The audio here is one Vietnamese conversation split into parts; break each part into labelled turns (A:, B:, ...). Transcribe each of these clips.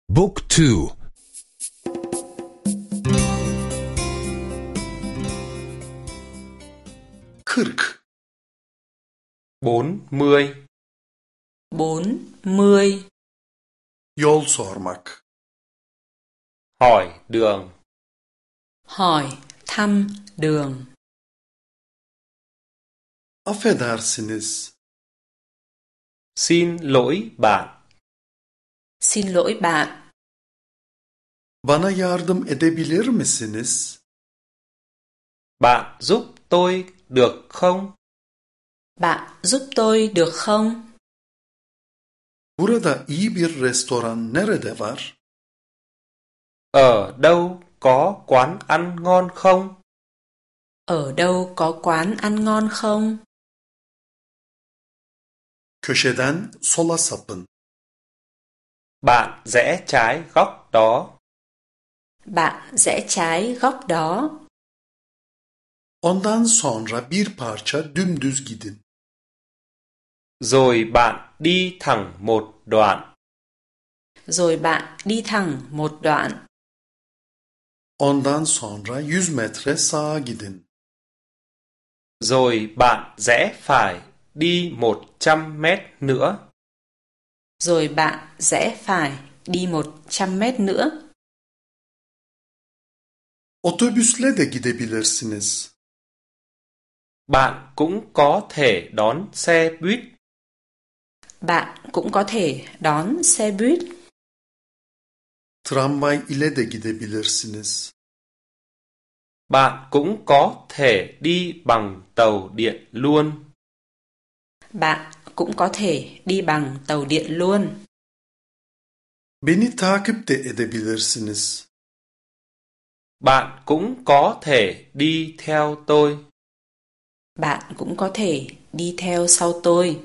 A: Book 2.
B: 40.
C: 40.
D: 40.
B: Yol sormak.
C: Hỏi đường.
D: Hỏi thăm đường.
B: Affedersiniz.
C: Xin lỗi bạn.
D: Xin lỗi bạn.
B: Bana yardım edebilir misiniz?
C: Bạn giúp tôi được không?
D: Bạn giúp tôi được không?
B: Burada iyi bir restoran nerede var?
C: Ở đâu có quán ăn ngon không?
D: Ở đâu có quán ăn ngon không?
B: Köşeden sola sapın.
C: Bạn rẽ trái góc đó.
D: Bạn rẽ trái góc đó.
B: Ondan sonra bir parça dümdüz gidin.
C: Rồi bạn đi thẳng một đoạn.
D: Rồi bạn đi thẳng một đoạn.
B: Ondan sonra 100 metre sağa gidin.
C: Rồi bạn rẽ phải đi 100 mét nữa.
D: Rồi bạn rẽ phải đi 100 mét nữa.
B: Otobüsle de gidebilirsiniz.
C: Bạn cũng có thể đón xe buýt.
D: Bạn cũng có thể đón xe buýt.
B: Tramvay ile de gidebilirsiniz.
C: Bạn cũng có thể đi bằng tàu điện luôn.
D: Bạn cũng có thể đi bằng tàu điện luôn.
B: Beni takip de edebilirsiniz.
C: Bạn cũng có thể đi theo tôi.
D: Bạn cũng có thể đi theo sau tôi.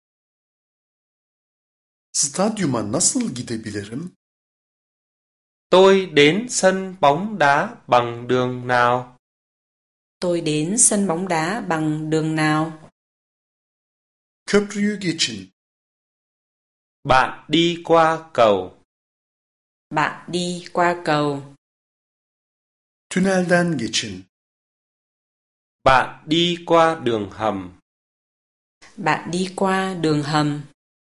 B: Stadyuma nasıl gidebilirim?
C: Tôi đến sân bóng đá bằng đường nào?
D: Tôi đến sân bóng đá bằng đường nào?
B: Köprüyü geçin.
C: Bạn đi qua cầu.
D: Bạn đi qua cầu.
B: Tünelden geçin.
C: Bạn đi qua đường hầm.
D: Bạn đi qua đường hầm.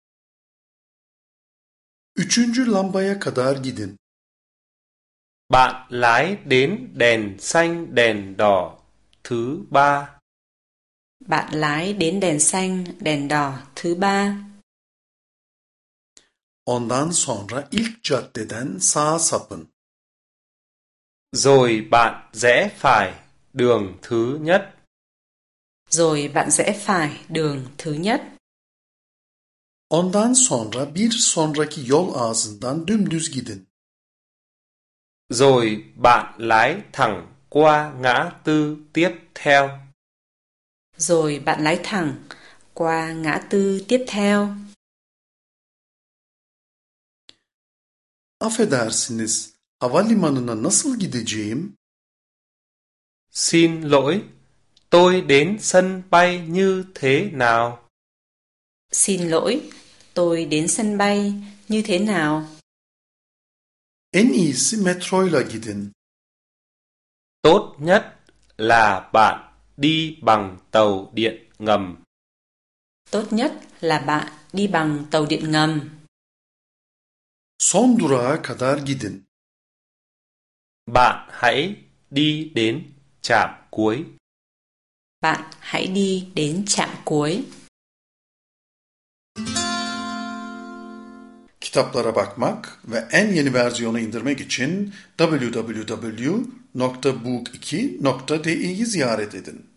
B: 3. lambaya kadar gidin.
C: Bạn lái đến đèn xanh đèn đỏ thứ 3.
D: Bạn lái đến đèn xanh, đèn đỏ thứ 3.
B: Ondan sonra ilk caddeden sağa sapın.
C: Rồi bạn rẽ phải đường thứ nhất.
D: Rồi bạn rẽ phải đường thứ nhất.
B: Ondan sonra bir sonraki yol ağzından dümdüz gidin.
C: Rồi bạn lái thẳng qua ngã tư tiếp theo.
D: Rồi bạn lái thẳng qua ngã tư tiếp theo.
B: Affedersiniz, havalimanına nasıl gideceğim?
C: Xin lỗi, tôi đến sân bay như thế nào?
D: Xin lỗi, tôi đến sân bay như thế nào?
B: En iyisi metroyla gidin.
C: Tốt nhất là bạn đi bằng tàu điện ngầm.
D: Tốt nhất là bạn đi bằng tàu điện ngầm.
B: Son durağa kadar gidin.
C: Bạn hãy đi đến trạm cuối.
D: Bạn hãy đi đến trạm cuối.
B: Kitaplara bakmak ve en yeni versiyonu indirmek için www.book2.de'yi ziyaret edin.